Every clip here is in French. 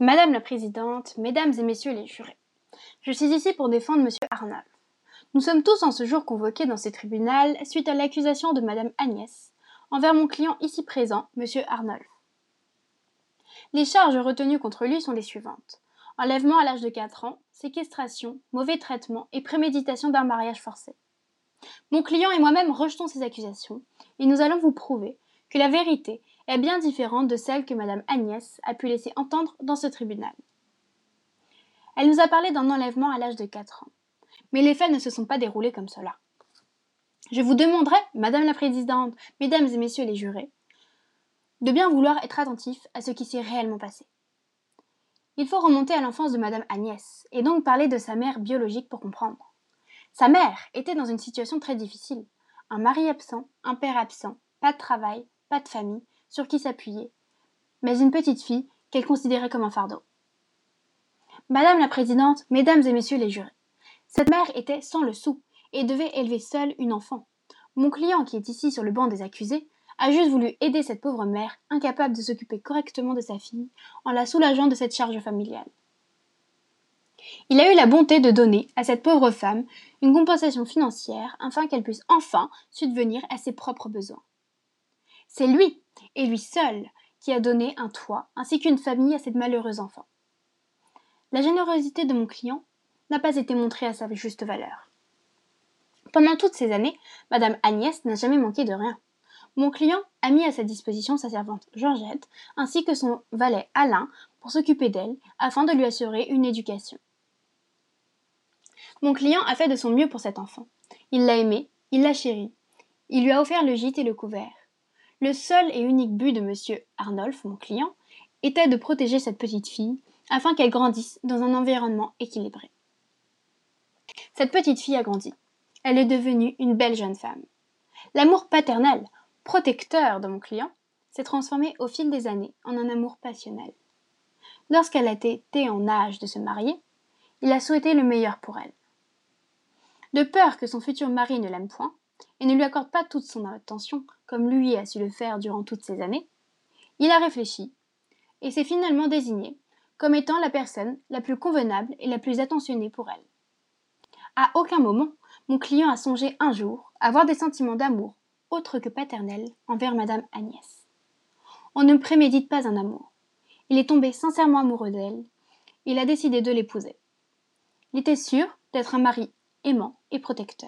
Madame la Présidente, Mesdames et Messieurs les jurés, je suis ici pour défendre Monsieur Arnolphe. Nous sommes tous en ce jour convoqués dans ce tribunal suite à l'accusation de Madame Agnès envers mon client ici présent, Monsieur Arnolphe. Les charges retenues contre lui sont les suivantes. Enlèvement à l'âge de 4 ans, séquestration, mauvais traitement et préméditation d'un mariage forcé. Mon client et moi-même rejetons ces accusations et nous allons vous prouver que la vérité est bien différente de celle que Madame Agnès a pu laisser entendre dans ce tribunal. Elle nous a parlé d'un enlèvement à l'âge de 4 ans, mais les faits ne se sont pas déroulés comme cela. Je vous demanderai, Madame la Présidente, Mesdames et Messieurs les jurés, de bien vouloir être attentifs à ce qui s'est réellement passé. Il faut remonter à l'enfance de Madame Agnès, et donc parler de sa mère biologique pour comprendre. Sa mère était dans une situation très difficile. Un mari absent, un père absent, pas de travail, pas de famille, sur qui s'appuyer, mais une petite fille qu'elle considérait comme un fardeau. Madame la Présidente, Mesdames et Messieurs les jurés, cette mère était sans le sou et devait élever seule une enfant. Mon client, qui est ici sur le banc des accusés, a juste voulu aider cette pauvre mère, incapable de s'occuper correctement de sa fille, en la soulageant de cette charge familiale. Il a eu la bonté de donner à cette pauvre femme une compensation financière afin qu'elle puisse enfin subvenir à ses propres besoins. C'est lui, et lui seul, qui a donné un toit ainsi qu'une famille à cette malheureuse enfant. La générosité de mon client n'a pas été montrée à sa juste valeur. Pendant toutes ces années, Madame Agnès n'a jamais manqué de rien. Mon client a mis à sa disposition sa servante Georgette ainsi que son valet Alain pour s'occuper d'elle afin de lui assurer une éducation. Mon client a fait de son mieux pour cet enfant. Il l'a aimé, il l'a chéri. Il lui a offert le gîte et le couvert. Le seul et unique but de Monsieur Arnolphe, mon client, était de protéger cette petite fille afin qu'elle grandisse dans un environnement équilibré. Cette petite fille a grandi. Elle est devenue une belle jeune femme. L'amour paternel, protecteur de mon client, s'est transformé au fil des années en un amour passionnel. Lorsqu'elle a été en âge de se marier, il a souhaité le meilleur pour elle. De peur que son futur mari ne l'aime point et ne lui accorde pas toute son attention comme lui a su le faire durant toutes ces années, il a réfléchi et s'est finalement désigné comme étant la personne la plus convenable et la plus attentionnée pour elle. À aucun moment, mon client a songé un jour à avoir des sentiments d'amour autres que paternels envers Madame Agnès. On ne prémédite pas un amour. Il est tombé sincèrement amoureux d'elle. Il a décidé de l'épouser. Il était sûr d'être un mari aimant et protecteur.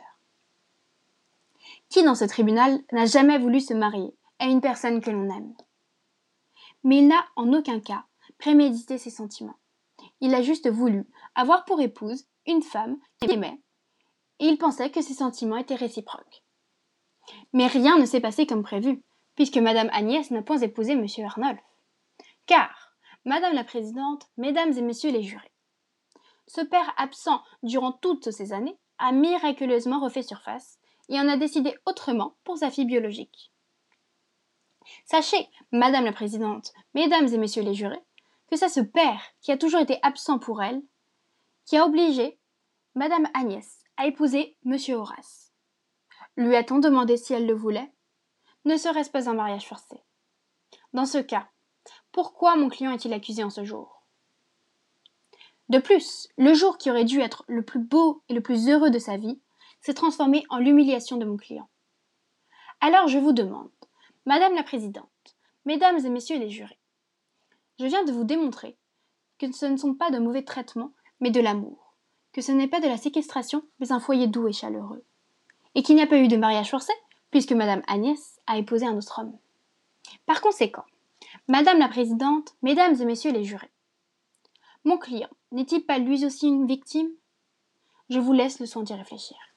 Qui dans ce tribunal n'a jamais voulu se marier à une personne que l'on aime? Mais il n'a en aucun cas prémédité ses sentiments. Il a juste voulu avoir pour épouse une femme qu'il aimait, et il pensait que ses sentiments étaient réciproques. Mais rien ne s'est passé comme prévu, puisque Madame Agnès n'a point épousé Monsieur Arnolphe. Car, Madame la Présidente, Mesdames et Messieurs les jurés, ce père absent durant toutes ces années a miraculeusement refait surface et en a décidé autrement pour sa fille biologique. Sachez, Madame la Présidente, Mesdames et Messieurs les jurés, que c'est ce père qui a toujours été absent pour elle, qui a obligé Madame Agnès à épouser Monsieur Horace. Lui a-t-on demandé si elle le voulait? Ne serait-ce pas un mariage forcé? Dans ce cas, pourquoi mon client est-il accusé en ce jour? De plus, le jour qui aurait dû être le plus beau et le plus heureux de sa vie s'est transformé en l'humiliation de mon client. Alors je vous demande, Madame la Présidente, Mesdames et Messieurs les jurés, je viens de vous démontrer que ce ne sont pas de mauvais traitements, mais de l'amour, que ce n'est pas de la séquestration, mais un foyer doux et chaleureux, et qu'il n'y a pas eu de mariage forcé, puisque Madame Agnès a épousé un autre homme. Par conséquent, Madame la Présidente, Mesdames et Messieurs les jurés, mon client n'est-il pas lui aussi une victime? Je vous laisse le soin d'y réfléchir.